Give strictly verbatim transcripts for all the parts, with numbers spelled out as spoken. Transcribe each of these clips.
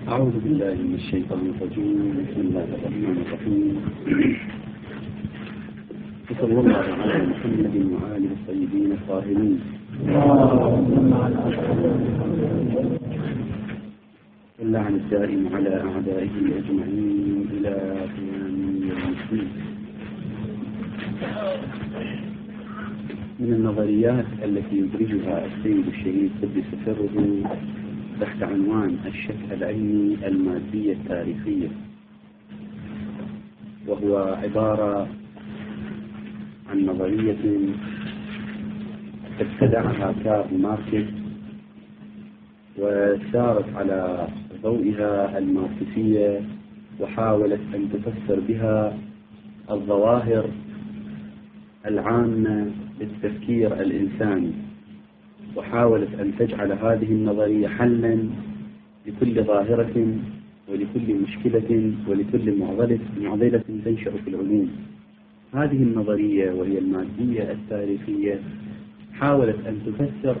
أعوذ بالله من الشيطان الرجيم. بسم الله الرحمن الرحيم. وصلى الله على محمد وآله الطيبين الطاهرين. واللعن الدائم على أعدائه أجمعين إلى قيام يوم الدين. من النظريات التي يدرجها السيد الشهيد قدس سره تحت عنوان الشك العلمي المادية التاريخية، وهو عبارة عن نظرية ابتدعها كارل ماركس وسارت على ضوئها الماركسية، وحاولت أن تفسر بها الظواهر العامة للتفكير الإنساني، وحاولت أن تجعل هذه النظرية حلا لكل ظاهرة ولكل مشكلة ولكل معضلة تنشأ في العلوم. هذه النظرية وهي المادية التاريخية حاولت أن تفسر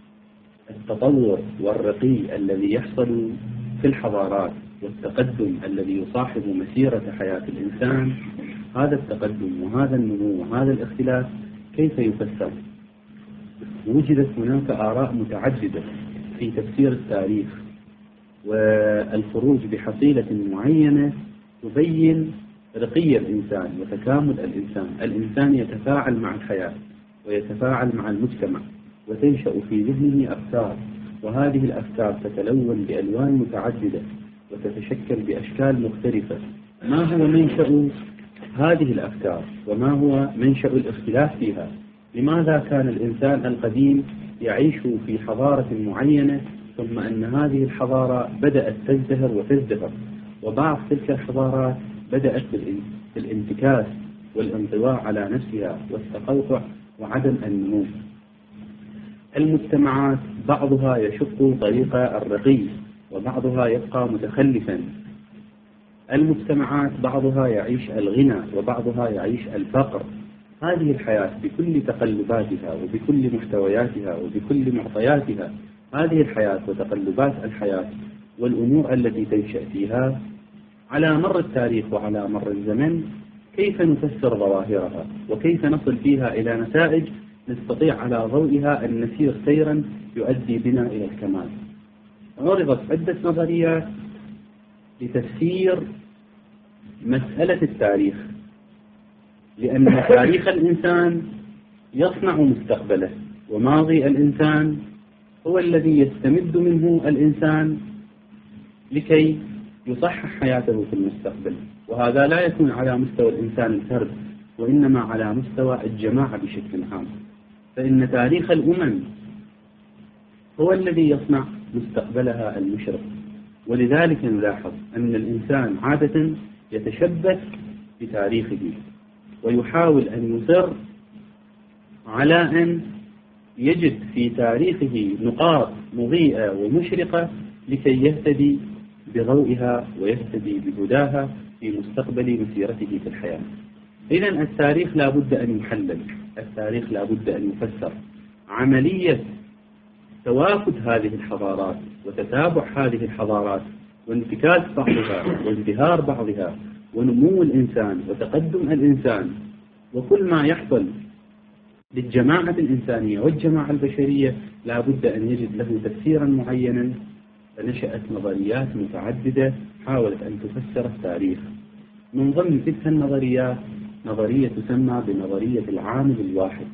التطور والرقي الذي يحصل في الحضارات والتقدم الذي يصاحب مسيرة حياة الإنسان. هذا التقدم وهذا النمو وهذا الاختلاف كيف يفسر؟ وجدت هناك آراء متعددة في تفسير التاريخ، والخروج بحصيلة معينة تبين رقي الإنسان وتكامل الإنسان. الإنسان يتفاعل مع الحياة ويتفاعل مع المجتمع، وتنشأ في ذهنه أفكار، وهذه الأفكار تتلون بألوان متعددة وتتشكل بأشكال مختلفة. ما هو منشأ هذه الأفكار وما هو منشأ الاختلاف فيها؟ لماذا كان الإنسان القديم يعيش في حضارة معينة ثم أن هذه الحضارة بدأت تزدهر وتزدهر، وبعض تلك الحضارات بدأت بالانتكاس والانطواء على نفسها والتقوقع وعدم النمو؟ المجتمعات بعضها يشق طريق الرقي وبعضها يبقى متخلفا. المجتمعات بعضها يعيش الغنى وبعضها يعيش الفقر. هذه الحياة بكل تقلباتها وبكل محتوياتها وبكل معطياتها، هذه الحياة وتقلبات الحياة والأمور التي تنشأ فيها على مر التاريخ وعلى مر الزمن، كيف نفسر ظواهرها وكيف نصل فيها إلى نتائج نستطيع على ضوئها أن نسير سيرا يؤدي بنا إلى الكمال. عرضت عدة نظريات لتفسير مسألة التاريخ، لأن تاريخ الإنسان يصنع مستقبله، وماضي الإنسان هو الذي يستمد منه الإنسان لكي يصحح حياته في المستقبل. وهذا لا يكون على مستوى الإنسان الفرد، وإنما على مستوى الجماعة بشكل عام. فإن تاريخ الأمم هو الذي يصنع مستقبلها المشرق. ولذلك نلاحظ أن الإنسان عادة يتشبث بتاريخه ويحاول أن يصر على أن يجد في تاريخه نقاط مضيئة ومشرقة لكي يهتدي بضوئها ويهتدي بهداها في مستقبل مسيرته في الحياة. إذن التاريخ لا بد أن يحلل، التاريخ لا بد أن يفسر. عملية توافد هذه الحضارات وتتابع هذه الحضارات وانتكاس بعضها وازدهار بعضها ونمو الإنسان وتقدم الإنسان وكل ما يحصل للجماعة الإنسانية والجماعة البشرية لا بد أن يجد له تفسيرا معينا. فنشأت نظريات متعددة حاولت أن تفسر التاريخ. من ضمن تلك النظريات نظرية تسمى بنظرية العامل الواحد.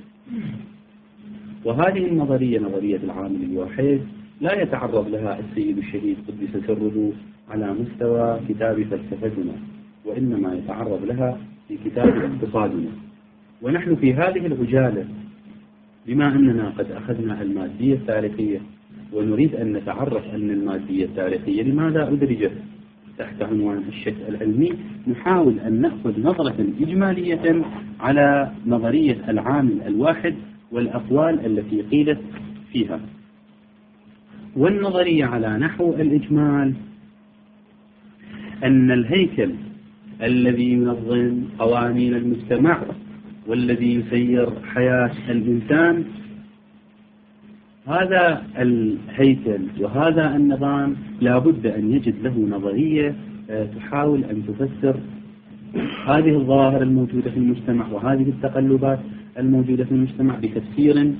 وهذه النظرية نظرية العامل الواحد لا يتعرض لها السيد الشهيد قدس سره على مستوى كتاب فلسفتنا، وإنما يتعرض لها في كتاب اقتصادنا. ونحن في هذه العجالة بما أننا قد أخذنا المادية التاريخية ونريد أن نتعرف أن المادية التاريخية لماذا أدرجت تحت عنوان الشك العلمي، نحاول أن نأخذ نظرة إجمالية على نظرية العامل الواحد والأقوال التي قيلت فيها. والنظرية على نحو الإجمال أن الهيكل الذي ينظم قوانين المجتمع والذي يسير حياة الإنسان هذا الهيكل وهذا النظام لابد أن يجد له نظرية تحاول أن تفسر هذه الظواهر الموجودة في المجتمع وهذه التقلبات الموجودة في المجتمع بتفسير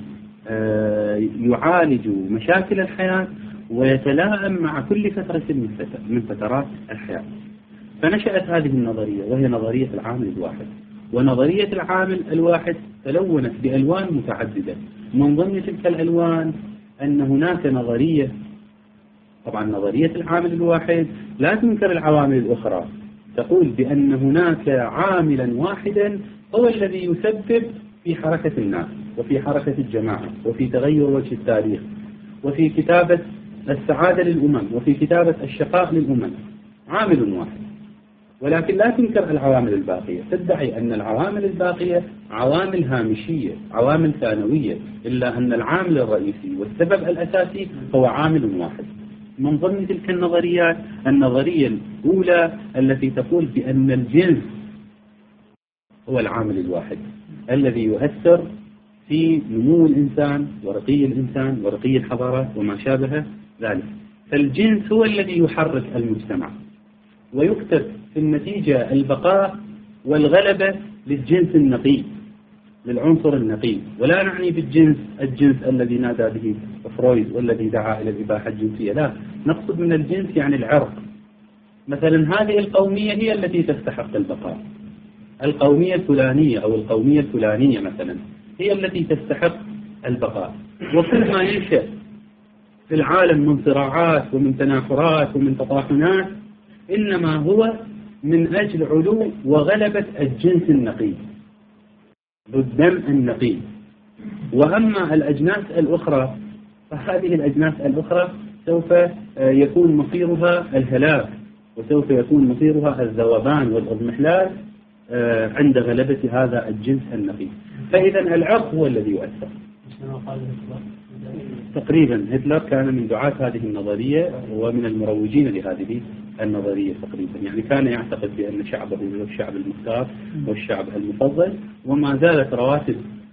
يعالج مشاكل الحياة ويتلائم مع كل فترة من فترات الحياة. فنشأت هذه النظرية وهي نظرية العامل الواحد. ونظرية العامل الواحد تلونت بألوان متعددة. من ضمن تلك الألوان أن هناك نظرية، طبعا نظرية العامل الواحد لا تنكر العوامل الأخرى، تقول بأن هناك عاملا واحدا هو الذي يسبب في حركة الناس وفي حركة الجماعة وفي تغير وجه التاريخ وفي كتابة السعادة للأمم وفي كتابة الشقاء للأمم، عامل واحد. ولكن لا تنكر العوامل الباقية، تدعي أن العوامل الباقية عوامل هامشية، عوامل ثانوية، إلا أن العامل الرئيسي والسبب الأساسي هو عامل واحد. من ضمن تلك النظريات النظرية الأولى التي تقول بأن الجنس هو العامل الواحد الذي يؤثر في نمو الإنسان ورقي الإنسان ورقي الحضارات وما شابه ذلك. فالجنس هو الذي يحرك المجتمع، ويكتب في النتيجة البقاء والغلبة للجنس النقي، للعنصر النقي. ولا نعني بالجنس الجنس الذي نادى به فرويد والذي دعا إلى الإباحة الجنسية، لا، نقصد من الجنس يعني العرق. مثلا هذه القومية هي التي تستحق البقاء، القومية الفلانية أو القومية الفلانية مثلا هي التي تستحق البقاء. وكل ما ينشأ في العالم من صراعات ومن تنافرات ومن تطاحنات إنما هو من أجل علو وغلبة الجنس النقي، الدم النقي. وأما الأجناس الأخرى فهذه الأجناس الأخرى سوف يكون مصيرها الهلاك، وسوف يكون مصيرها الذوبان والإضمحلال عند غلبة هذا الجنس النقي. فإذا العرق هو الذي يؤثر. تقريبا هتلر كان من دعاة هذه النظرية ومن المروجين لهذه النظرية تقريبا، يعني كان يعتقد بأن شعبه هو الشعب المختار والشعب المفضل، وما زالت رواتب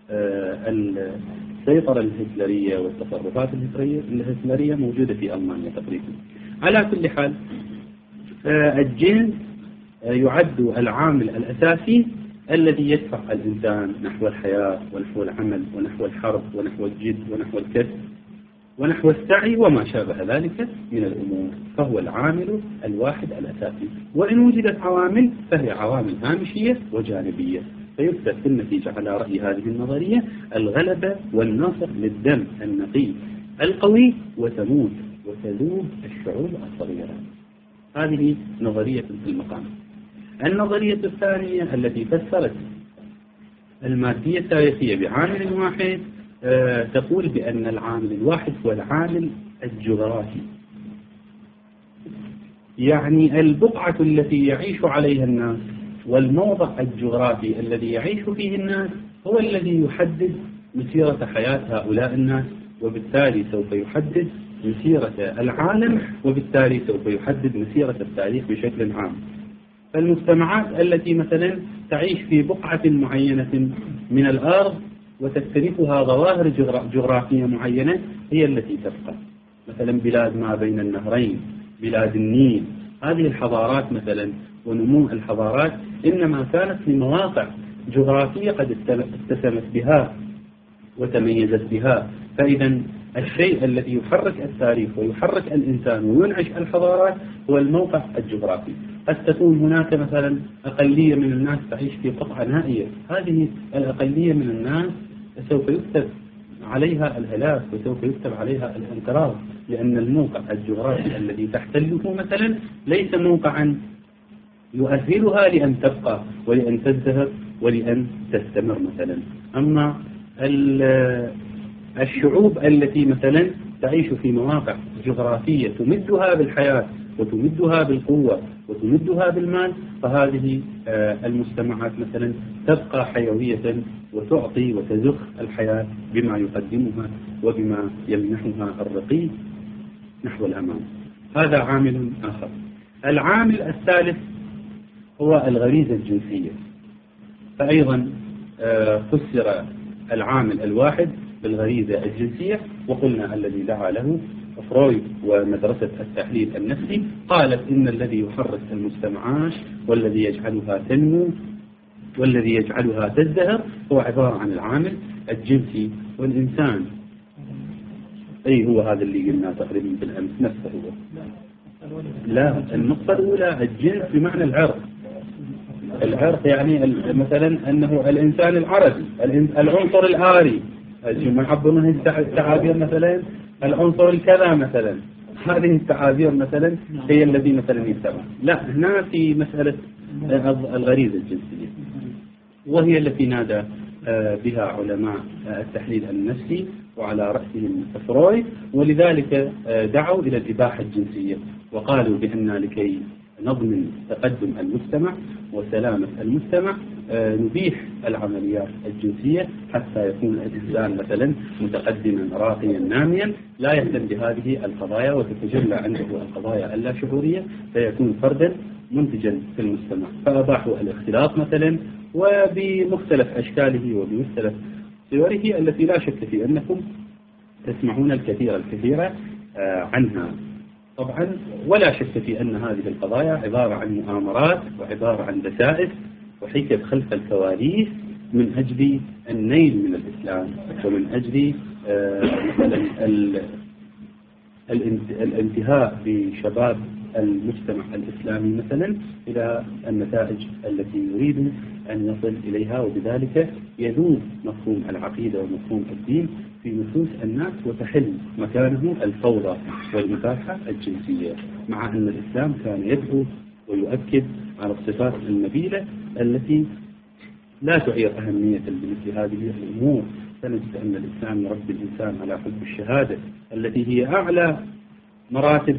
السيطرة الهتلرية والتصرفات الهتلرية موجودة في ألمانيا تقريبا. على كل حال الجنس يعد العامل الأساسي الذي يدفع الإنسان نحو الحياة ونحو العمل ونحو الحرب ونحو الجد ونحو الكسب ونحو السعي وما شابه ذلك من الأمور، فهو العامل الواحد الأساسي. وإن وجدت عوامل فهي عوامل هامشية وجانبية، فيكتب في النتيجة على رأي هذه النظرية الغلبة والنصر للدم النقي القوي، وتموت وتذوب الشعوب الصغيرة. هذه نظرية في المقام. النظرية الثانية التي فسرت المادية التاريخية بعامل واحد أه تقول بأن العامل الواحد هو العامل الجغرافي، يعني البقعة التي يعيش عليها الناس والموضع الجغرافي الذي يعيش فيه الناس هو الذي يحدد مسيرة حياة هؤلاء الناس، وبالتالي سوف يحدد مسيرة العالم، وبالتالي سوف يحدد مسيرة التاريخ بشكل عام. فالمجتمعات التي مثلا تعيش في بقعة معينة من الأرض وتختلفها ظواهر جغرافية معينة هي التي تبقى. مثلا بلاد ما بين النهرين، بلاد النيل، هذه الحضارات مثلا ونمو الحضارات إنما كانت في مواقع جغرافية قد اتسمت بها وتميزت بها. فإذا الشيء الذي يحرك التاريخ ويحرك الإنسان وينعش الحضارات هو الموقع الجغرافي. قد تكون هناك مثلا أقلية من الناس تعيش في قطعة نائية، هذه الأقلية من الناس سوف يكتب عليها الهلاك وسوف يكتب عليها الانقراض، لأن الموقع الجغرافي الذي تحتله مثلا ليس موقعا يؤهلها لأن تبقى ولأن تزدهر ولأن تستمر مثلا. أما الشعوب التي مثلا تعيش في مواقع جغرافية تمدها بالحياة وتمدها بالقوة وتمدها بالمال، فهذه المجتمعات مثلا تبقى حيوية وتعطي وتزخ الحياة بما يقدمها وبما يمنحها الرقي نحو الأمام. هذا عامل آخر. العامل الثالث هو الغريزة الجنسية، فأيضا فسر العامل الواحد بالغريزة الجنسية وقلنا الذي دعا له فرويد ومدرسة التحليل النفسي قالت إن الذي يحرك المجتمعات والذي يجعلها تنمو والذي يجعلها تزدهر هو عبارة عن العامل الجنسي والإنسان. أي هو هذا اللي قلنا تقريبا بالأمس نفسه هو. لا، النقطة الأولى الجنس بمعنى العرق. العرق يعني مثلا أنه الإنسان العربي، العنصر الآري، ما يعبرونه التعابير مثلا العنصر الكذا مثلا، هذه التعابير مثلا هي الذي مثلا يتبع. لا، هنا في مسألة الغريزة الجنسية، وهي التي نادى بها علماء التحليل النفسي وعلى رأسهم فرويد، ولذلك دعوا إلى الإباحة الجنسية وقالوا بأن لكي نضمن تقدم المجتمع وسلامة المجتمع نبيح العمليات الجنسية حتى يكون الإنسان مثلا متقدما راقيا ناميا لا يهتم بهذه القضايا وتتجلى عنده القضايا اللاشعورية فيكون فردا منتجا في المجتمع. فأباحوا الاختلاط مثلا وبمختلف أشكاله وبمختلف صوره التي لا شك في أنكم تسمعون الكثير الكثير عنها طبعا، ولا شك في أن هذه القضايا عبارة عن مؤامرات وعبارة عن دسائس وحيكت خلف الكواليس من أجل النيل من الإسلام ومن أجل مثلا الانتهاء بشباب المجتمع الإسلامي مثلا إلى النتائج التي يريد أن يصل إليها، وبذلك يذوب مفهوم العقيدة ومفهوم الدين في نفوس الناس وتحل مكانه الفوضى والمكافحة الجنسية، مع أن الإسلام كان يدعو ويؤكد على الصفات النبيلة التي لا تعير أهمية بمثل هذه الأمور. فنجد أن الإسلام يربي الإنسان على حب الشهادة التي هي أعلى مراتب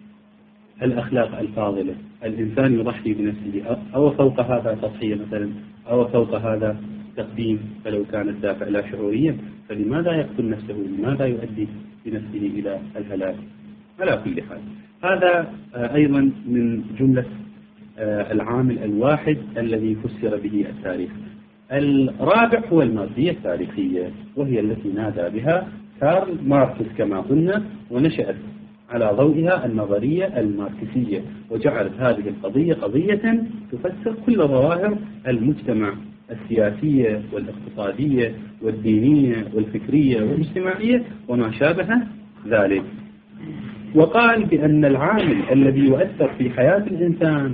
الأخلاق الفاضلة. الإنسان يضحي بنفسه أو فوق هذا تضحية مثلا أو فوق هذا تقديم، فلو كان الدافع لا شعوريا فلماذا يقتل نفسه؟ لماذا يؤدي بنفسه إلى الهلاك؟ على كل حال هذا أيضا من جملة العامل الواحد الذي فسر به التاريخ. الرابع هو المادية التاريخية، وهي التي نادى بها كارل ماركس كما قلنا، ونشأت على ضوئها النظرية الماركسية، وجعلت هذه القضية قضية تفسر كل ظواهر المجتمع السياسية والاقتصادية والدينية والفكرية والاجتماعية وما شابه ذلك. وقال بأن العامل الذي يؤثر في حياة الإنسان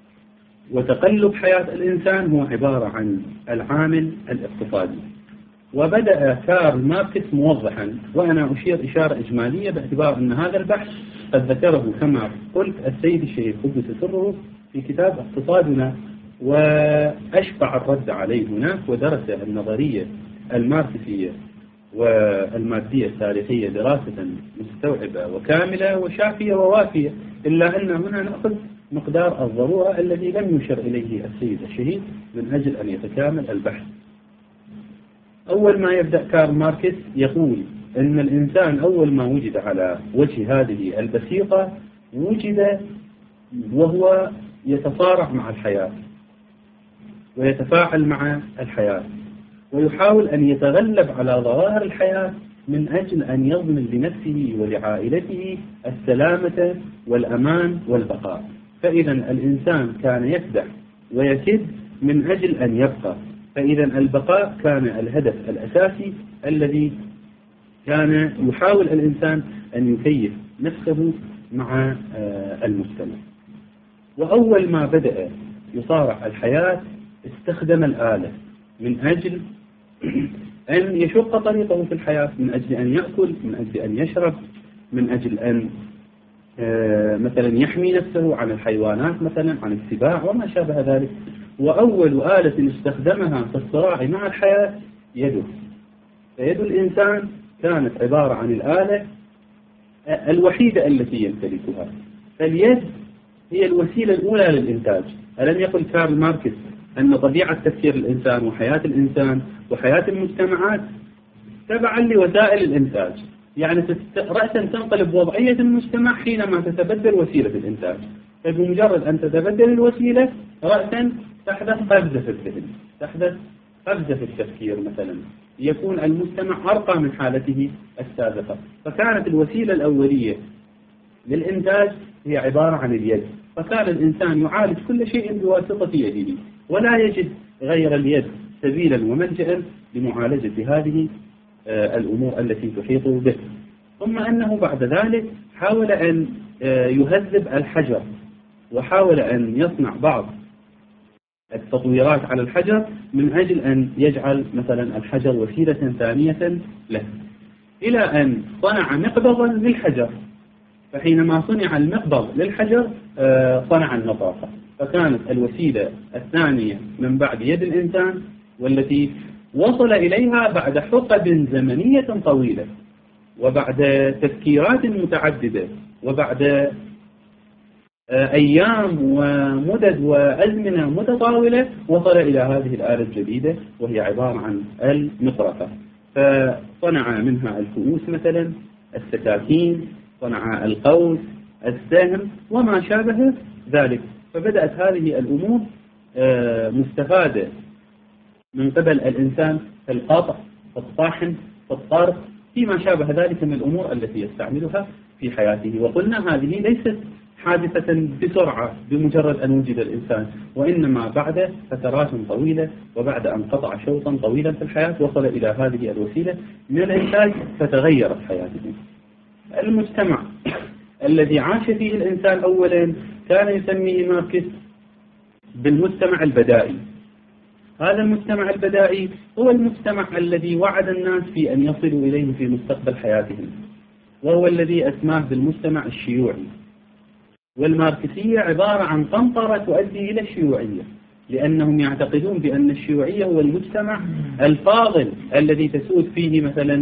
وتقلب حياة الإنسان هو عبارة عن العامل الاقتصادي. وبدأ كارل ماركس موضحا، وأنا أشير إشارة إجمالية باعتبار أن هذا البحث قد ذكره كما قلت السيد الشهيد قدس سره في كتاب اقتصادنا، وأشبع الرد عليه هناك ودرس النظرية الماركسية والمادية التاريخية دراسة مستوعبة وكاملة وشافية ووافية، إلا أن هنا نأخذ مقدار الضرورة الذي لم يشر إليه السيد الشهيد من أجل أن يتكامل البحث. أول ما يبدأ كارل ماركس يقول أن الإنسان أول ما وجد على وجه هذه البسيطة وجد وهو يتصارع مع الحياة ويتفاعل مع الحياة ويحاول أن يتغلب على ظواهر الحياة من أجل أن يضمن لنفسه ولعائلته السلامة والأمان والبقاء. فإذا الإنسان كان يكدح ويكد من أجل أن يبقى، فإذا البقاء كان الهدف الأساسي الذي كان يحاول الإنسان أن يكيف نفسه مع المجتمع. وأول ما بدأ يصارع الحياة استخدم الآلة من أجل أن يشق طريقه في الحياة، من أجل أن يأكل، من أجل أن يشرب، من أجل أن مثلا يحمي نفسه عن الحيوانات مثلا، عن السباع وما شابه ذلك. وأول آلة استخدمها في الصراع مع الحياة يده، فيد الإنسان كانت عبارة عن الآلة الوحيدة التي يمتلكها. فاليد هي الوسيلة الأولى للإنتاج. ألم يقل كارل ماركس أن طبيعة تفكير الإنسان وحياة الإنسان وحياة المجتمعات تبعا لوسائل الإنتاج؟ يعني رأسا تنقلب وضعية المجتمع حينما تتبدل وسيلة الإنتاج، فبمجرد أن تتبدل الوسيلة رأسا تحدث قفزة في الذهن، تحدث قفزة في التفكير مثلا، يكون المجتمع أرقى من حالته السابقة. فكانت الوسيلة الأولية للإنتاج هي عبارة عن اليد، فكان الإنسان يعالج كل شيء بواسطة يده، ولا يجد غير اليد سبيلا وملجأ لمعالجة هذه الأمور التي تحيط به. ثم أنه بعد ذلك حاول أن يهذب الحجر، وحاول أن يصنع بعض التطويرات على الحجر من أجل أن يجعل مثلا الحجر وسيلة ثانية له، إلى أن صنع مقبضا للحجر. فحينما صنع المقبض للحجر صنع النطاقة، فكانت الوسيلة الثانية من بعد يد الإنسان، والتي وصل إليها بعد حقب زمنية طويلة، وبعد تفكيرات متعددة، وبعد أيام ومدد وأزمنة متطاولة، وصل إلى هذه الآلة الجديدة وهي عبارة عن المطرقة. فصنع منها الفؤوس مثلا، السكاكين، صنع القوس، السهم وما شابه ذلك. فبدأت هذه الأمور مستفادة من قبل الإنسان في القطع، في الطاحن، في الطرق، فيما شابه ذلك من الأمور التي يستعملها في حياته. وقلنا هذه ليست حادثة بسرعة بمجرد أن وجد الإنسان، وإنما بعد فترات طويلة، وبعد أن قطع شوطا طويلا في الحياة وصل إلى هذه الوسيلة من الإنتاج فتغيرت حياته. المجتمع الذي عاش فيه الإنسان أولا كان يسميه ماركس بالمجتمع البدائي. هذا المجتمع البدائي هو المجتمع الذي وعد الناس في أن يصلوا إليه في مستقبل حياتهم، وهو الذي أسماه بالمجتمع الشيوعي. والماركسية عبارة عن قنطرة تؤدي إلى الشيوعية، لأنهم يعتقدون بأن الشيوعية هو المجتمع الفاضل الذي تسود فيه مثلا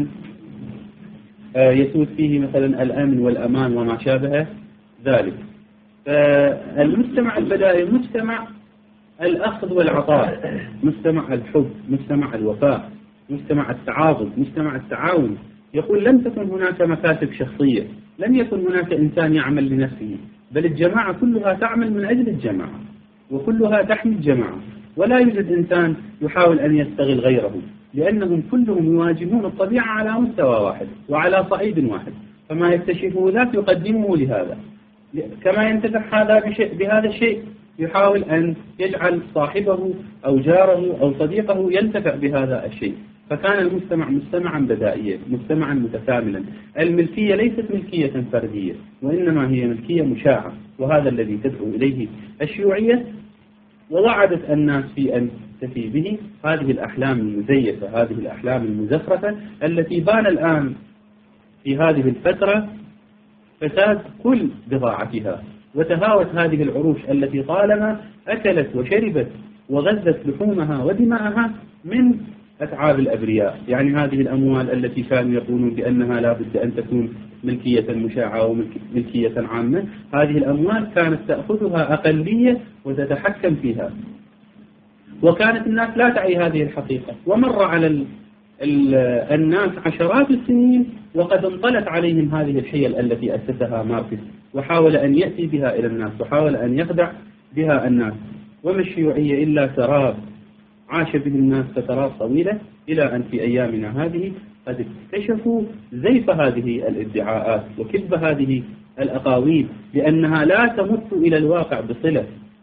يسود فيه مثلا الأمن والأمان وما شابه ذلك. فالمجتمع البدائي مجتمع الأخذ والعطاء، مجتمع الحب، مجتمع الوفاء، مجتمع التعاضد، مجتمع التعاون. يقول لم تكن هناك مكاسب شخصية، لم يكن هناك إنسان يعمل لنفسه، بل الجماعة كلها تعمل من أجل الجماعة، وكلها تحمي الجماعة، ولا يوجد إنسان يحاول أن يستغل غيره، لأنهم كلهم يواجهون الطبيعة على مستوى واحد وعلى صعيد واحد، فما يكتشفه ذاك يقدمه لهذا. كما ينتفع هذا بهذا الشيء يحاول أن يجعل صاحبه أو جاره أو صديقه ينتفع بهذا الشيء. فكان المجتمع مجتمعا بدائيا، مجتمعا متكاملا. الملكية ليست ملكية فردية، وإنما هي ملكية مشاعة، وهذا الذي تدعو إليه الشيوعية. ووعدت الناس في أن تفي به هذه الأحلام المزيفة، هذه الأحلام المزخرفة التي بان الآن في هذه الفترة فساد كل بضاعتها، وتهاوت هذه العروش التي طالما أكلت وشربت وغذت لحومها ودماءها من أتعاب الأبرياء. يعني هذه الأموال التي كانوا يقولون بأنها لا بد أن تكون ملكية مشاعة وملكية عامة، هذه الأموال كانت تأخذها أقلية وتتحكم فيها، وكانت الناس لا تعي هذه الحقيقة. ومر على ال ال الناس عشرات السنين وقد انطلت عليهم هذه الحيل التي أسسها ماركس، وحاول أن يأتي بها إلى الناس، وحاول أن يخدع بها الناس. وما الشيوعية إلا سراب عاش به الناس فترات طويلة، إلى أن في أيامنا هذه قد اكتشفوا زيف هذه الادعاءات وكذب هذه الأقاويل، لأنها لا تمت إلى الواقع بصلة.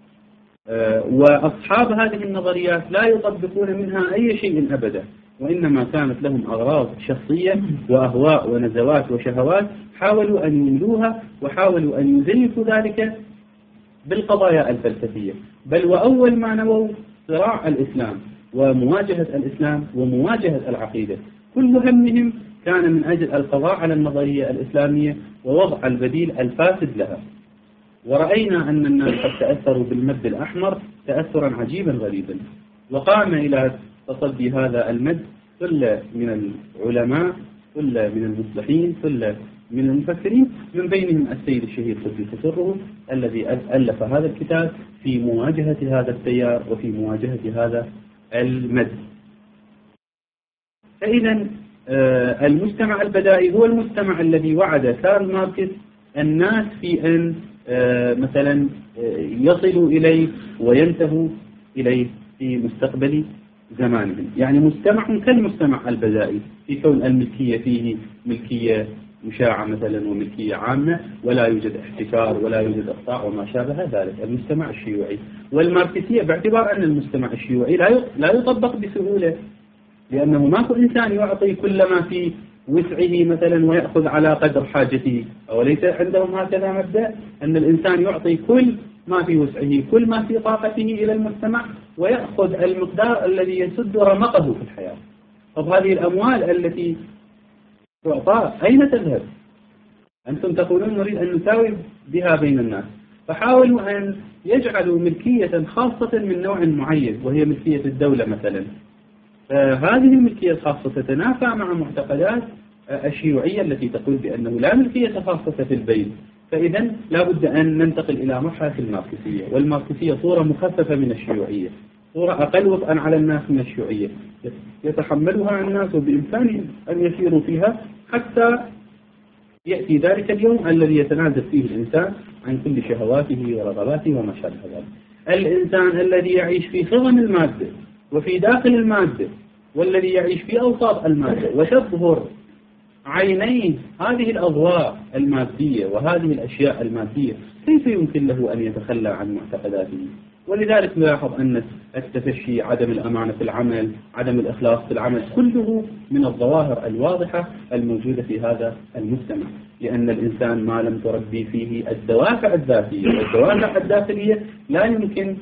وأصحاب هذه النظريات لا يطبقون منها أي شيء أبدا، وإنما كانت لهم أغراض شخصية وأهواء ونزوات وشهوات حاولوا أن يملوها، وحاولوا أن يزيفوا ذلك بالقضايا الفلسفية. بل وأول ما نووا صراع الإسلام ومواجهة الإسلام ومواجهة العقيدة، كل همهم كان من أجل القضاء على النظرية الإسلامية ووضع البديل الفاسد لها. ورأينا أن الناس قد تأثروا بالمد الأحمر تأثرا عجيبا غريبا، وقام إلى تصدي هذا المد ثلة من العلماء، ثلة من المصلحين، ثلة من المفكرين، من بينهم السيد الشهيد قدس سره الذي ألف هذا الكتاب في مواجهة هذا التيار وفي مواجهة هذا المد. فإذا المجتمع البدائي هو المجتمع الذي وعد كارل ماركس الناس في أن مثلا يصلوا إليه وينتهوا إليه في مستقبل زمانهم. يعني مجتمع كالمجتمع البدائي في كون الملكية فيه ملكية مشاعة مثلا وملكية عامة، ولا يوجد احتكار ولا يوجد إقطاع وما شابه ذلك، المجتمع الشيوعي. والماركسية باعتبار أن المجتمع الشيوعي لا يطبق بسهولة، لأنه ماكو إنسان يعطي كل ما في وسعه مثلا ويأخذ على قدر حاجته، وليس عندهم هكذا مبدأ أن الإنسان يعطي كل ما في وسعه كل ما في طاقته إلى المجتمع ويأخذ المقدار الذي يسد رمقه في الحياة. طب هذه الأموال التي تعطى أين تذهب؟ أنتم تقولون نريد أن نساوي بها بين الناس، فحاولوا أن يجعلوا ملكية خاصة من نوع معين وهي ملكية الدولة مثلا. فهذه الملكية الخاصة تتنافى مع معتقدات الشيوعية التي تقول بأنه لا ملكية خاصة في البيت. فإذا لا بد أن ننتقل إلى مرحلة الماركسية، والماركسية صورة مخففة من الشيوعية، صورة أقل وطئا على الناس من الشيوعية، يتحملها الناس وبإمكانهم أن يسيروا فيها حتى يأتي ذلك اليوم الذي يتنازل فيه الإنسان عن كل شهواته ورغباته وما شابه ذلك. الإنسان الذي يعيش في خضم المادة وفي داخل المادة، والذي يعيش في أوساط المادة وتظهر عينيه هذه الأضواء المادية وهذه الأشياء المادية، كيف يمكن له أن يتخلى عن معتقداته؟ ولذلك نلاحظ أن التفشي، عدم الأمانة في العمل، عدم الإخلاص في العمل، كله من الظواهر الواضحة الموجودة في هذا المجتمع، لأن الإنسان ما لم تربي فيه الدوافع الذاتية والدوافع الداخلية لا يمكن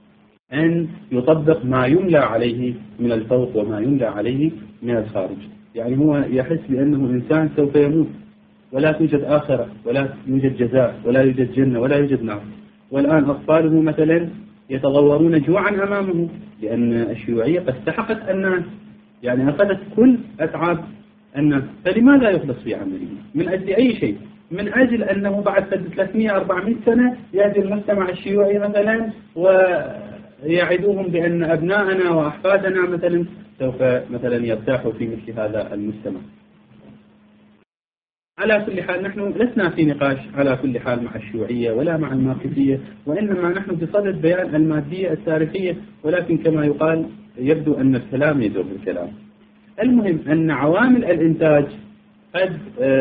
أن يطبق ما يملى عليه من الفوق وما يملى عليه من الخارج. يعني هو يحس بأنه إنسان سوف يموت ولا توجد آخرة ولا يوجد جزاء ولا يوجد جنة ولا يوجد نار. والآن أطفاله مثلا يتغورون جوعا أمامه، لأن الشيوعية قد سحقت الناس، يعني أخذت كل أتعاب الناس. فلماذا يخلص في عمله؟ من أجل أي شيء؟ من أجل أنه بعد ثلاثمئة أربعمئة سنة يأتي المجتمع الشيوعي مثلا ويعدوهم بأن أبناءنا وأحفادنا مثلا سوف مثلا يرتاحوا في مثل هذا المجتمع. على كل حال نحن لسنا في نقاش على كل حال مع الشيوعية ولا مع الماركسية، وإنما نحن بصدد بيان المادية التاريخية، ولكن كما يقال يبدو أن الكلام يدور بالكلام. المهم أن عوامل الإنتاج قد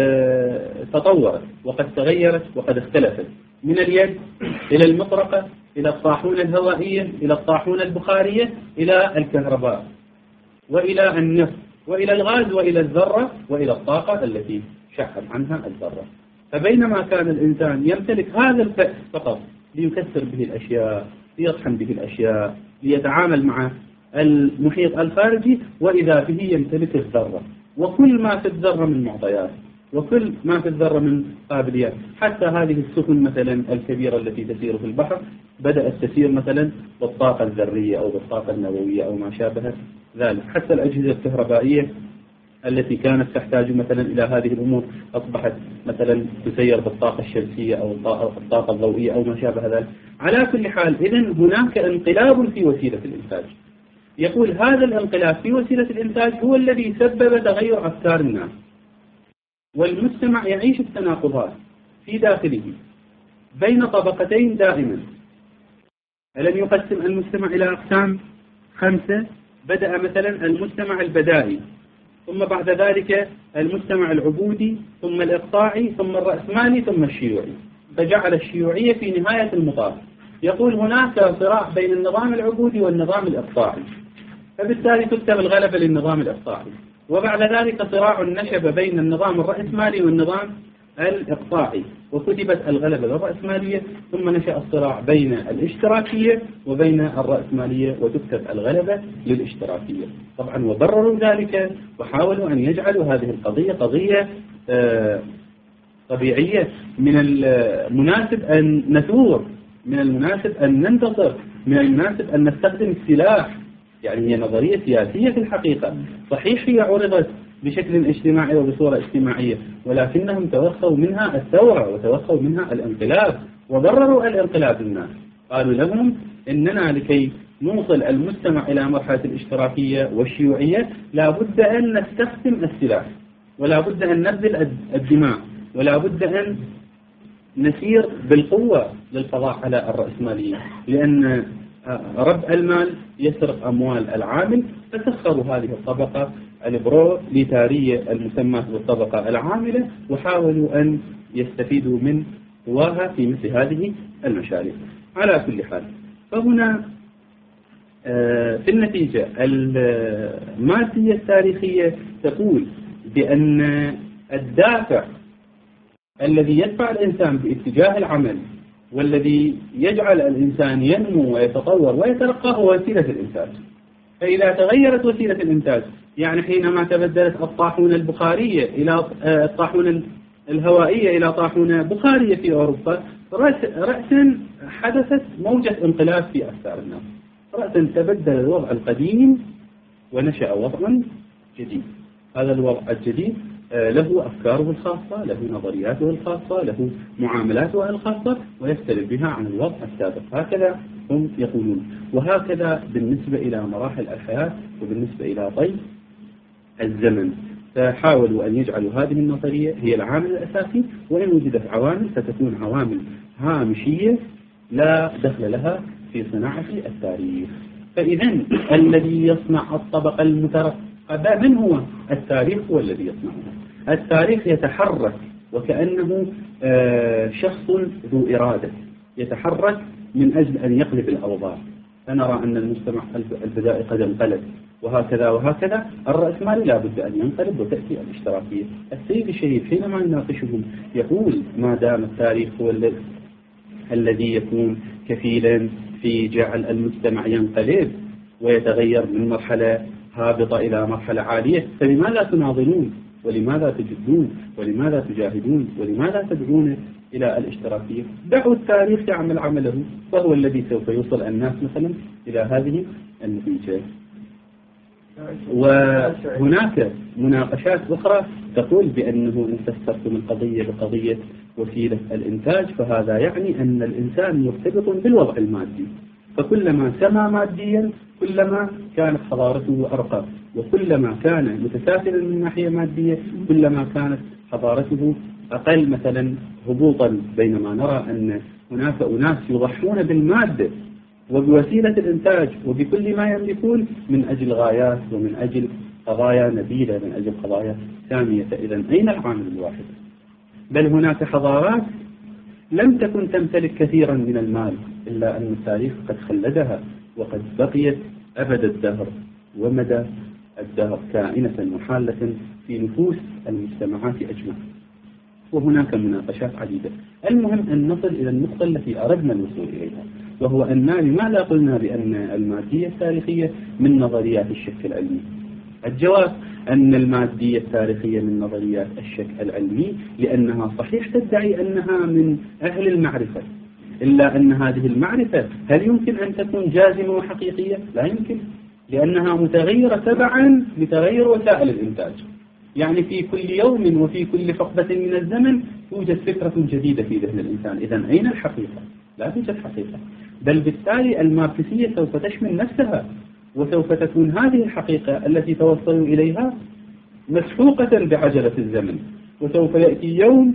تطورت وقد تغيرت وقد اختلفت، من اليد إلى المطرقة إلى الطاحونة الهوائية إلى الطاحونة البخارية إلى الكهرباء وإلى النفط وإلى الغاز وإلى الذرة وإلى الطاقة التي شحن عنها الذرة. فبينما كان الإنسان يمتلك هذا الكأس فقط ليكسر به الأشياء، ليطحن به الأشياء، ليتعامل مع المحيط الخارجي، وإذا به يمتلك الذرة وكل ما في الذرة من معطيات وكل ما في الذرة من قابليات. حتى هذه السفن مثلا الكبيرة التي تسير في البحر بدأت تسير مثلا بالطاقة الذرية أو بالطاقة النووية أو ما شابه ذلك. حتى الأجهزة الكهربائية التي كانت تحتاج مثلا إلى هذه الأمور أصبحت مثلا تسير بالطاقة الشمسية أو الطاقة الضوئية أو ما شابه ذلك. على كل حال إذن هناك انقلاب في وسيلة الإنتاج. يقول هذا الانقلاب في وسيلة الإنتاج هو الذي سبب تغير أفكار الناس، والمجتمع يعيش التناقضات في داخله بين طبقتين دائما. ألم يقسم المجتمع إلى أقسام خمسة؟ بدأ مثلا المجتمع البدائي، ثم بعد ذلك المجتمع العبودي، ثم الإقطاعي، ثم الرأسمالي، ثم الشيوعي. فجعل الشيوعية في نهاية المطاف. يقول هناك صراع بين النظام العبودي والنظام الإقطاعي، فبالتالي تكتب الغلبة للنظام الإقطاعي. وبعد ذلك صراع نشب بين النظام الرأسمالي والنظام الإقطاعي، وكتبت الغلبة للرأسمالية. ثم نشأ الصراع بين الاشتراكية وبين الرأسمالية، وتكتب الغلبة للاشتراكية. طبعا وبرروا ذلك وحاولوا أن يجعلوا هذه القضية قضية آه طبيعية، من المناسب أن نثور، من المناسب أن ننتصر، من المناسب أن نستخدم السلاح. يعني هي نظرية سياسية في الحقيقة، صحيح هي عرضت بشكل اجتماعي وبصورة اجتماعية، ولكنهم توخوا منها الثورة وتوخوا منها الانقلاب وبرروا الانقلاب للناس. قالوا لهم إننا لكي نوصل المجتمع إلى مرحلة الاشتراكية والشيوعية لا بد أن نستخدم السلاح، ولا بد أن نبذل الدماء، ولا بد أن نسير بالقوة للقضاء على الرأسمالية، لأن رب المال يسرق أموال العامل، فسخروا هذه الطبقة البروليتارية المسمى بالطبقة العاملة وحاولوا أن يستفيدوا من قواها في مثل هذه المشاريع. على كل حال، فهنا في النتيجة المادية التاريخية تقول بأن الدافع الذي يدفع الإنسان باتجاه العمل والذي يجعل الإنسان ينمو ويتطور ويترقى هو وسيلة الإنتاج. فإذا تغيرت وسيلة الإنتاج، يعني حينما تبدلت الطاحونة البخارية إلى الطاحونة الهوائية إلى طاحونة بخارية في أوروبا، رأسا حدثت موجة انقلاب في أفكار الناس. رأسا تبدل الوضع القديم ونشأ وضع جديد. هذا الوضع الجديد له أفكاره الخاصة، له نظرياته الخاصة، له معاملاته الخاصة، ويختلف بها عن الوضع السابق. هكذا هم يقولون. وهكذا بالنسبة إلى مراحل الحياة وبالنسبة إلى طي الزمن، فحاولوا أن يجعلوا هذه النظرية هي العامل الأساسي، وإن وجدت عوامل ستكون عوامل هامشية لا دخل لها في صناعة التاريخ. فإذا الذي يصنع الطبقة المترقبة من هو؟ التاريخ هو الذي يصنعها. التاريخ يتحرك وكأنه شخص ذو إرادة يتحرك من أجل أن يقلب الأوضاع. فنرى أن المجتمع البدائي قد انقلب وهكذا وهكذا. الرأسمالي لا بد أن ينقلب وتأتي الاشتراكية. السيد الشهيد حينما يناقشهم يقول ما دام التاريخ هو الذي يكون كفيلا في جعل المجتمع ينقلب ويتغير من مرحلة هابطة إلى مرحلة عالية، فلماذا تناضلون ولماذا تجدون ولماذا تجاهدون ولماذا تدعون إلى الاشتراكية؟ دعوا التاريخ يعمل عمله، وهو الذي سوف يوصل الناس مثلا إلى هذه النتيجة. وهناك مناقشات أخرى تقول بأنه إن فسرتم القضية بقضية وسيلة الإنتاج فهذا يعني أن الإنسان مرتبط بالوضع المادي، فكلما سما ماديا كلما كانت حضارته أرقى، وكلما كان متسافلا من ناحية مادية كلما كانت حضارته أقل مثلا هبوطا. بينما نرى أن هناك أناس يضحون بالمادة وبوسيلة الإنتاج وبكل ما يملكون من أجل غايات ومن أجل قضايا نبيلة، من أجل قضايا سامية. إذن أين العامل الواحد؟ بل هناك حضارات لم تكن تمتلك كثيرا من المال، إلا أن التاريخ قد خلدها وقد بقيت أبد الدهر ومدى الدهر كائنة محالة في نفوس المجتمعات أجمع. وهناك مناقشات عديدة. المهم أن نصل إلى النقطة التي أردنا الوصول إليها، وهو أن لماذا قلنا بأن المادية التاريخية من نظريات الشك العلمي؟ الجواب أن المادية التاريخية من نظريات الشك العلمي لأنها صحيح تدعي أنها من أهل المعرفة، إلا أن هذه المعرفة هل يمكن أن تكون جازمة وحقيقية؟ لا يمكن، لأنها متغيرة تبعا لتغير وسائل الإنتاج. يعني في كل يوم وفي كل حقبة من الزمن توجد فكرة جديدة في ذهن الإنسان. إذن أين الحقيقة؟ لا توجد حقيقة. بل بالتالي الماركسية سوف تشمل نفسها، وسوف تكون هذه الحقيقة التي توصلوا إليها مسحوقة بعجلة الزمن. وسوف يأتي يوم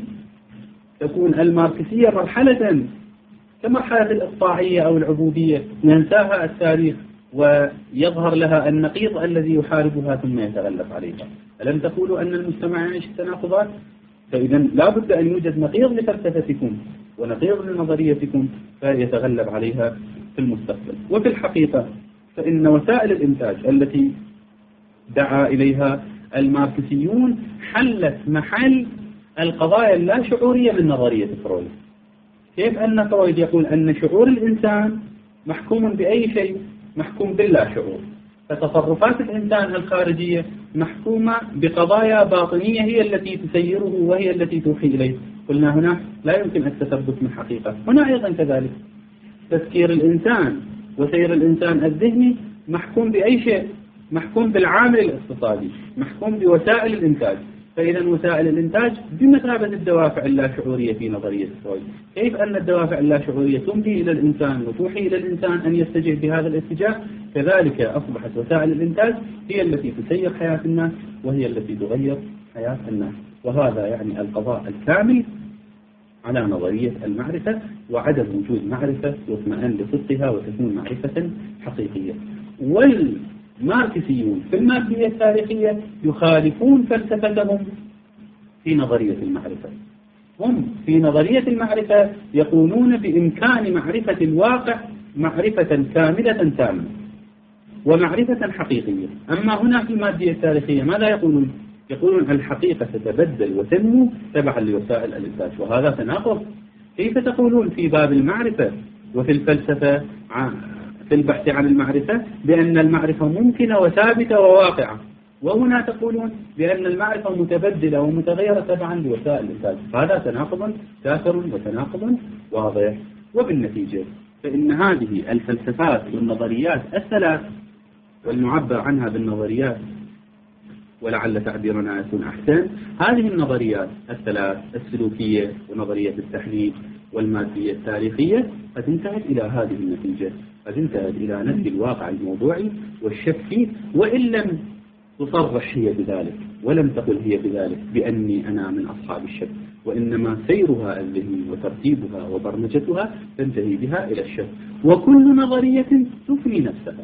تكون الماركسية مرحلة كمرحلة الإقطاعية أو العبودية ينساها التاريخ ويظهر لها النقيض الذي يحاربها ثم يتغلب عليها. ألم تقولوا أن المجتمع يعيش التناقضات؟ فإذا لا بد أن يوجد نقيض لفلسفتكم ونقيض لنظريتكم فيتغلب عليها في المستقبل. وفي الحقيقة فإن وسائل الإنتاج التي دعا إليها الماركسيون حلت محل القضايا اللا شعورية من نظرية فرويد. كيف أن فرويد يقول أن شعور الإنسان محكوم بأي شيء؟ محكوم باللا شعور. فتصرفات الإنسان الخارجية محكومة بقضايا باطنية هي التي تسيره وهي التي توحي إليه. قلنا هنا لا يمكن التثبت من حقيقة. هنا أيضا كذلك تفكير الإنسان وسير الإنسان الذهني محكوم بأي شيء؟ محكوم بالعامل الاقتصادي، محكوم بوسائل الإنتاج. فإذا وسائل الإنتاج بمثابة الدوافع اللاشعورية في نظرية فرويد. كيف أن الدوافع اللاشعورية تمضي إلى الإنسان وتوحي إلى الإنسان أن يتجه بهذا الاتجاه، كذلك أصبحت وسائل الإنتاج هي التي تسير حياة الناس وهي التي تغير حياة الناس. وهذا يعني القضاء الكامل على نظرية المعرفة، وعدم وجود معرفة يطمئن لصدقها وتكون معرفة حقيقية. والماركسيون في المادية التاريخية يخالفون فلسفتهم في نظرية المعرفة. هم في نظرية المعرفة يقولون بإمكان معرفة الواقع معرفة كاملة تامة ومعرفة حقيقية. أما هنا في المادية التاريخية ماذا يقولون؟ يقولون الحقيقة تتبدل وتنمو تبعا لوسائل الإنتاج، وهذا تناقض. كيف تقولون في باب المعرفة وفي الفلسفة في البحث عن المعرفة بأن المعرفة ممكنة وثابتة وواقعة، وهنا تقولون بأن المعرفة متبدلة ومتغيرة تبعا لوسائل الإنتاج؟ هذا تناقض كافر وتناقض واضح. وبالنتيجة فإن هذه الفلسفات والنظريات الثلاث، والمعبر عنها بالنظريات ولعل تعبيرنا يكون أحسن، هذه النظريات الثلاث السلوكية ونظرية التحليل والمادية التاريخية قد انتهت إلى هذه النتيجة، قد انتهت إلى نفي الواقع الموضوعي والشك فيه، وإن لم تصرح هي بذلك ولم تقل هي بذلك بأني أنا من أصحاب الشك، وإنما سيرها الذهني وترتيبها وبرمجتها تنتهي بها إلى الشك. وكل نظرية تفني نفسها.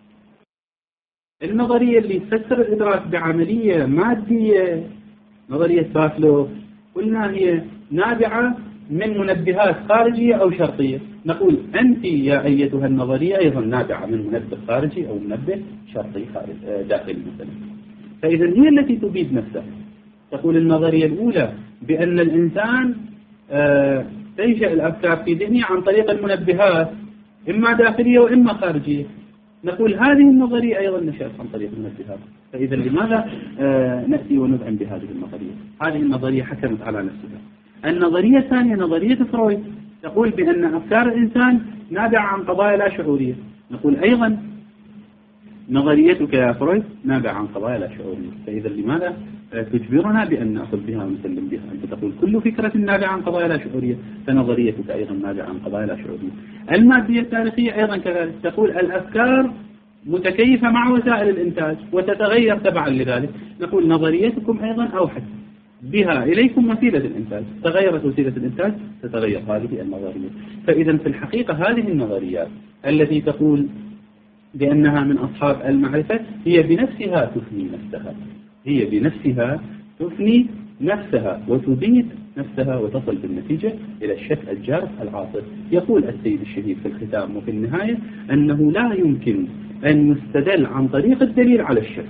النظرية اللي تفسر الإدراك بعملية مادية نظرية بافلوف قلنا هي نابعة من منبهات خارجية أو شرطية، نقول أنت يا أيتها النظرية أيضا نابعة من منبه خارجي أو منبه شرطي خارج داخلي مثلا. فإذا هي التي تبيد نفسها. تقول النظرية الأولى بأن الإنسان تنشأ الأفكار في ذهنه عن طريق المنبهات إما داخلية وإما خارجية، نقول هذه النظرية أيضا نشأت عن طريق المنبهات. فإذا لماذا نأتي ونذعن بهذه النظرية؟ هذه النظرية حكمت على نفسها. النظرية الثانية نظرية فرويد تقول بأن أفكار الإنسان نابعة عن قضايا لا شعورية، نقول أيضا نظريتك يا فرويد نابعة عن قضايا لا شعورية. فإذا لماذا تجبرنا بأن نأخذ بها ونسلم بها؟ أنت تقول كل فكرة نابعة عن قضايا لا شعورية، فنظريتك أيضا نابعة عن قضايا لا شعورية. المادية التاريخية أيضا كذلك، تقول الأفكار متكيفة مع وسائل الإنتاج وتتغير تبعا لذلك، نقول نظريتكم أيضا أوحت بها إليكم وسيلة الإنتاج، تغيرت وسيلة الإنتاج تتغير هذه النظرية. فإذا في الحقيقة هذه النظريات التي تقول بأنها من أصحاب المعرفة هي بنفسها تفني نفسها، هي بنفسها تفني نفسها وتبيد نفسها وتصل بالنتيجة إلى الشك الجارف العاطف. يقول السيد الشهيد في الختام وفي النهاية أنه لا يمكن أن يستدل عن طريق الدليل على الشك،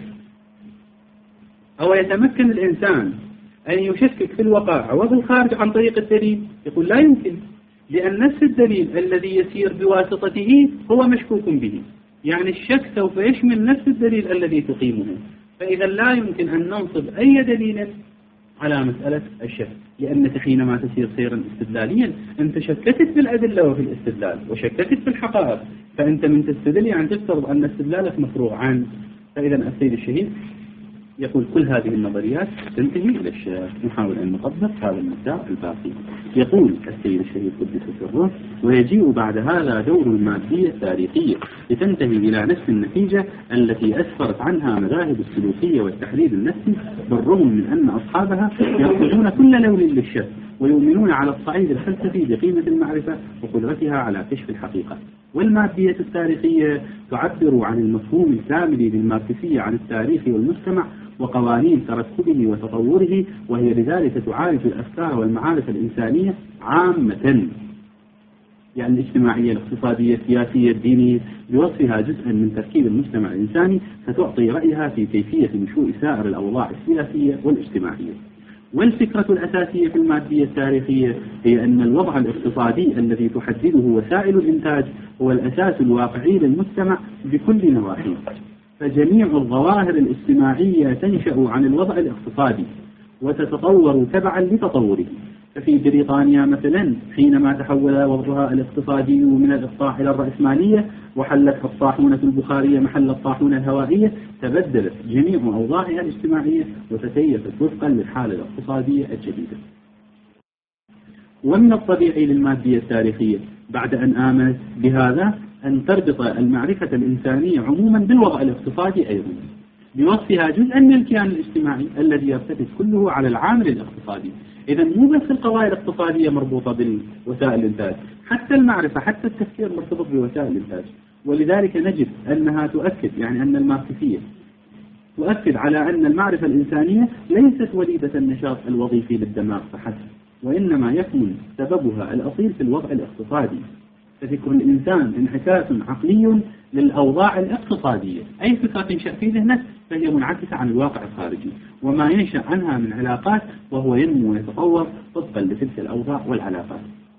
أو يتمكن الإنسان أن يشكك في الوقائع وفي الخارج عن طريق الدليل. يقول لا يمكن، لأن نفس الدليل الذي يسير بواسطته هو مشكوك به، يعني الشك سوف يشمل نفس الدليل الذي تقيمه. فإذا لا يمكن أن ننصب أي دليل على مسألة الشك، لأنك حينما تسير سيرا استدلاليا أنت شككت في الأدلة وفي الاستدلال وشككت في الحقائق، فأنت من تستدل يعني تفترض أن استدلالك مفروغ عنه. فإذا السيد الشهيد يقول كل هذه النظريات تنتهي إلى الشك. نحاول أن نطبق هذا المبدأ الباقي. يقول السيد الشهيد قدس سره: ويجيء بعد هذا دور المادية التاريخية لتنتهي إلى نفس النتيجة التي أسفرت عنها مذاهب السلوكية والتحليل النفسي، بالرغم من أن أصحابها يرفضون كل لون للشك ويؤمنون على الصعيد الفلسفي بقيمة المعرفة وقدرتها على كشف الحقيقة. والمادية التاريخية تعبر عن المفهوم الكامل للماركسية عن التاريخ والمجتمع وقوانين تركبه وتطوره، وهي لذلك تعالج الأفكار والمعارف الإنسانية عامة، يعني الاجتماعية الاقتصادية السياسية الدينية، بوصفها جزءا من تركيب المجتمع الإنساني، فتعطي رأيها في كيفية نشوء سائر الأوضاع السياسية والاجتماعية. والفكرة الأساسية في المادية التاريخية هي أن الوضع الاقتصادي الذي تحدده وسائل الإنتاج هو الأساس الواقعي للمجتمع بكل نواحيه، فجميع الظواهر الاجتماعية تنشأ عن الوضع الاقتصادي وتتطور تبعا لتطوره. ففي بريطانيا مثلا حينما تحول وضعها الاقتصادي من الإقطاع إلى الرأسمالية وحلت الطاحونة البخارية محل الطاحونة الهوائية، تبدلت جميع أوضاعها الاجتماعية وتكيفت وفقا للحالة الاقتصادية الجديدة. ومن الطبيعي للمادية التاريخية بعد أن آمنت بهذا أن تربط المعرفة الإنسانية عموما بالوضع الاقتصادي أيضا، بوصفها جزءا من الكيان الاجتماعي الذي يرتكز كله على العامل الاقتصادي، إذا مو بس القضايا الاقتصادية مربوطة بوسائل الإنتاج، حتى المعرفة حتى التفكير مرتبط بوسائل الإنتاج. ولذلك نجد أنها تؤكد، يعني أن الماركسية تؤكد على أن المعرفة الإنسانية ليست وليدة النشاط الوظيفي للدماغ فحسب، وإنما يكمن سببها الأصيل في الوضع الاقتصادي. ففكر الإنسان انعكاس عقلي للأوضاع الاقتصادية، أي فكرة تنشأ في ذهنك فهي منعكسة عن الواقع الخارجي وما ينشأ عنها من علاقات، وهو ينمو ويتطور طبقا لتلك الأوضاع والعلاقات.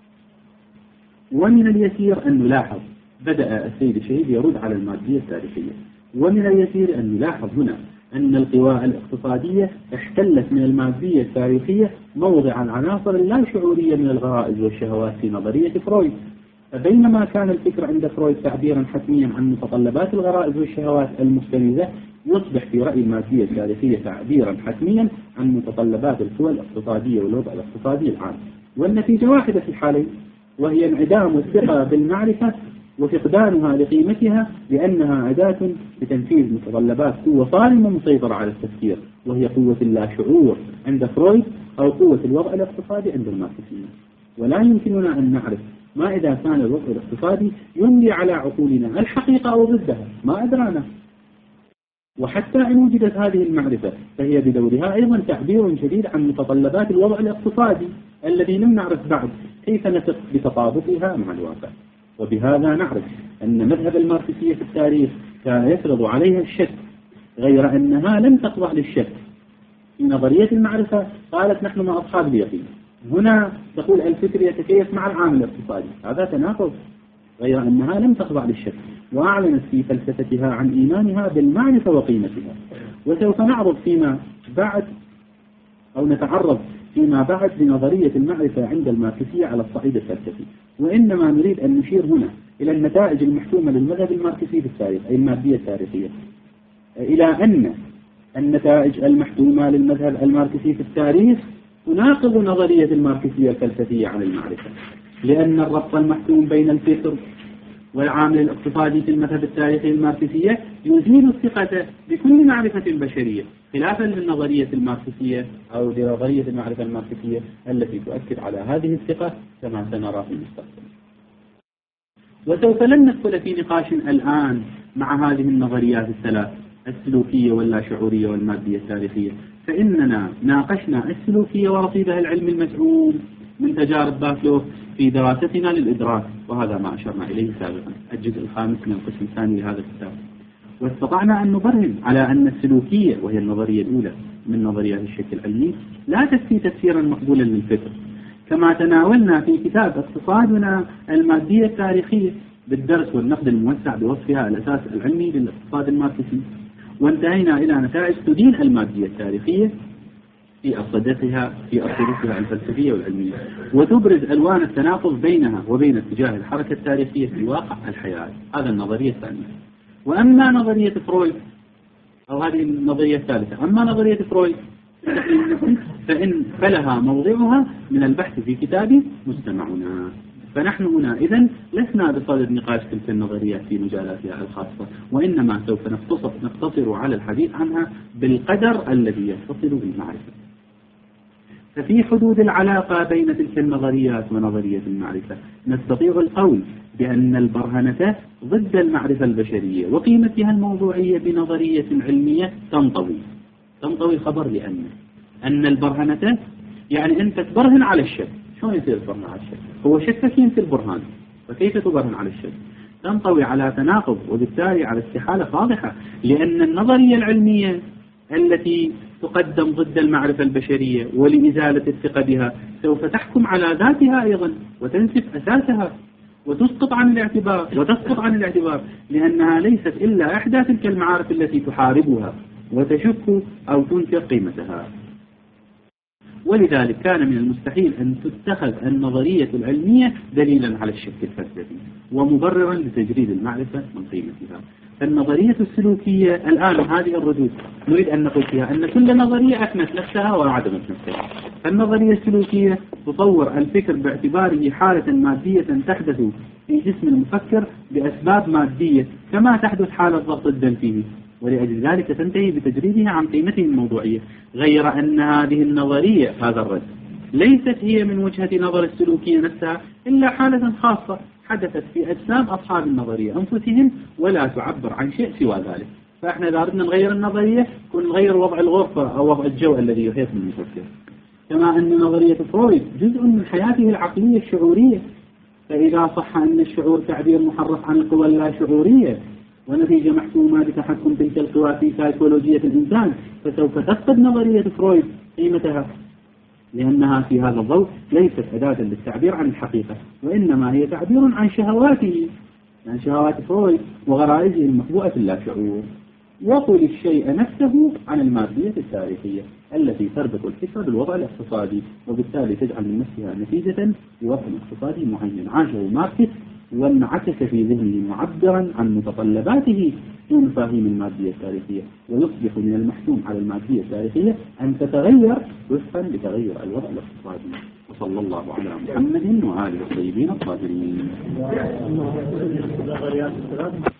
ومن اليسير أن نلاحظ، بدأ السيد الشهيد يرد على المادية التاريخية، ومن اليسير أن نلاحظ هنا أن القوى الاقتصادية احتلت من المادية التاريخية موضع العناصر اللا شعورية من الغرائز والشهوات في نظرية فرويد. فبينما كان الفكر عند فرويد تعبيرا حتميا عن متطلبات الغرائز والشهوات المستفزة، يصبح في رأي المادية التاريخية تعبيرا حتميا عن متطلبات القوى الاقتصادية والوضع الاقتصادي العام. والنتيجة واحدة في الحالين، وهي انعدام الثقة بالمعرفة وفقدانها لقيمتها، لأنها أداة لتنفيذ متطلبات قوة صارمة مسيطرة على التفكير، وهي قوة اللاشعور عند فرويد أو قوة الوضع الاقتصادي عند الماركسيين. ولا يمكننا أن نعرف ما إذا كان الوضع الاقتصادي يملي على عقولنا الحقيقة أو ضدها، ما أدرانا. وحتى إن وجدت هذه المعرفة فهي بدورها أيضا تعبير جديد عن متطلبات الوضع الاقتصادي الذي لم نعرف بعد كيف نثق بتطابقها مع الواقع. وبهذا نعرف أن مذهب الماركسية في التاريخ كان يفرض عليها الشك، غير أنها لم تخضع للشك. في نظرية المعرفة قالت نحن مع أصحاب اليقين، هنا تقول الفكر يتكيف مع العامل الاقتصادي، هذا تناقض، غير أنها لم تخضع للشك، وأعلنت في فلسفتها عن إيمانها بالمعرفة وقيمتها. وسوف نعرض فيما بعد أو نتعرض فيما بعد لنظرية المعرفة عند الماركسية على الصعيد الفلسفي، وإنما نريد أن نشير هنا إلى النتائج المحتومة للمذهب الماركسي في التاريخ، أي المادية التاريخية، إلى أن النتائج المحتومة للمذهب الماركسي في التاريخ تناقض نظرية الماركسية الفلسفية عن المعرفة، لأن الربط المحتوم بين الفكر والعامل الاقتصادي في المذهب التاريخي الماركسية يزيل الثقة بكل معرفة بشرية، خلافا للنظرية الماركسية أو لنظرية المعرفة الماركسية التي تؤكد على هذه الثقة كما سنرى في المستقبل. وسوف لن ندخل في نقاش الآن مع هذه النظريات الثلاث، السلوكية واللاشعورية والمادية التاريخية، فإننا ناقشنا السلوكية ورصيدها العلمي المزعوم من تجارب بافلوف في دراستنا للإدراك، وهذا ما أشرنا إليه سابقا، الجزء الخامس من القسم الثاني لهذا الكتاب. واستطعنا أن نبرهن على أن السلوكية، وهي النظرية الأولى من نظريات الشكل العلمي، لا تكفي تفسيرا مقبولا للفكر، كما تناولنا في كتاب اقتصادنا المادية التاريخية بالدرس والنقد الموسع بوصفها الأساس العلمي للاقتصاد الماركسي، وانتهينا إلى نتائج تدين المادية التاريخية في أصدقها في أصدقها الفلسفية والعلمية، وتبرز ألوان التناقض بينها وبين اتجاه الحركة التاريخية في واقع الحياة. هذا النظرية الثانية. وأما نظرية فرويد أو هذه النظرية الثالثة، أما نظرية فرويد فإن فلها موضعها من البحث في كتاب مجتمعنا. فنحن هنا إذن لسنا بصدد نقاش تلك النظريات في مجالاتها الخاصة، وإنما سوف نقتصر, نقتصر على الحديث عنها بالقدر الذي يتصل بالمعرفة. ففي حدود العلاقة بين تلك النظريات ونظرية المعرفة نستطيع القول بأن البرهنة ضد المعرفة البشرية وقيمتها الموضوعية بنظرية علمية تنطوي تنطوي الخبر، لأن أن البرهنة يعني أنت تبرهن على الشك. شلون يصير تبرهن على الشك؟ هو شكك يمثل برهان، فكيف تبرهن على الشك؟ تنطوي على تناقض، وبالتالي على استحالة فاضحة، لأن النظرية العلمية التي تقدم ضد المعرفة البشرية ولإزالة الثقة بها سوف تحكم على ذاتها أيضا وتنسف أساسها وتسقط عن الاعتبار وتسقط عن الاعتبار لأنها ليست إلا إحدى تلك المعارف التي تحاربها وتشك أو تنكر قيمتها. ولذلك كان من المستحيل أن تتخذ النظرية العلمية دليلا على الشك الفلسفي ومبررا لتجريد المعرفة من قيمتها. فالنظرية السلوكية الآن هذه الردود نريد أن نقول فيها أن كل نظرية أكمت نفسها وعدمت نفسها. فالنظرية السلوكية تطور الفكر باعتباره حالة مادية تحدث في جسم المفكر بأسباب مادية كما تحدث حالة ضغط الدم فيه، ولأجل ذلك تنتهي بتجريده عن قيمته الموضوعية، غير أن هذه النظرية هذا الرد ليست هي من وجهة نظر السلوكية نفسها إلا حالة خاصة حدثت في أجسام أصحاب النظرية أنفسهم، ولا تعبر عن شيء سوى ذلك. فإحنا إذا أردنا نغير النظرية كن نغير وضع الغرفة أو وضع الجو الذي يحيط بالمفكر. كما أن نظرية فرويد جزء من حياته العقلية الشعورية، فإذا صح أن الشعور تعبير محرف عن القوى اللاشعورية ونتيجة محكومة بتحكم تلك القوى في سيكولوجية الإنسان، فسوف تفقد نظرية فرويد قيمتها، لأنها في هذا الضوء ليست أداة للتعبير عن الحقيقة، وإنما هي تعبير عن شهواته، عن شهوات فرويد وغرائزه المخبوءة في اللاشعور. وقل الشيء نفسه عن المادية التاريخية التي تربط الفكرة بالوضع الاقتصادي، وبالتالي تجعل من نفسها نتيجة لوضع اقتصادي معين عاشه ماركس وانعكس في ذهنه معبرا عن متطلباته في مفاهيم المادية التاريخية، ويصبح من المحتوم على المادية التاريخية أن تتغير وفقا لتغير الوضع الاقتصادي. وصلى الله على محمد وآله الطيبين الطاهرين.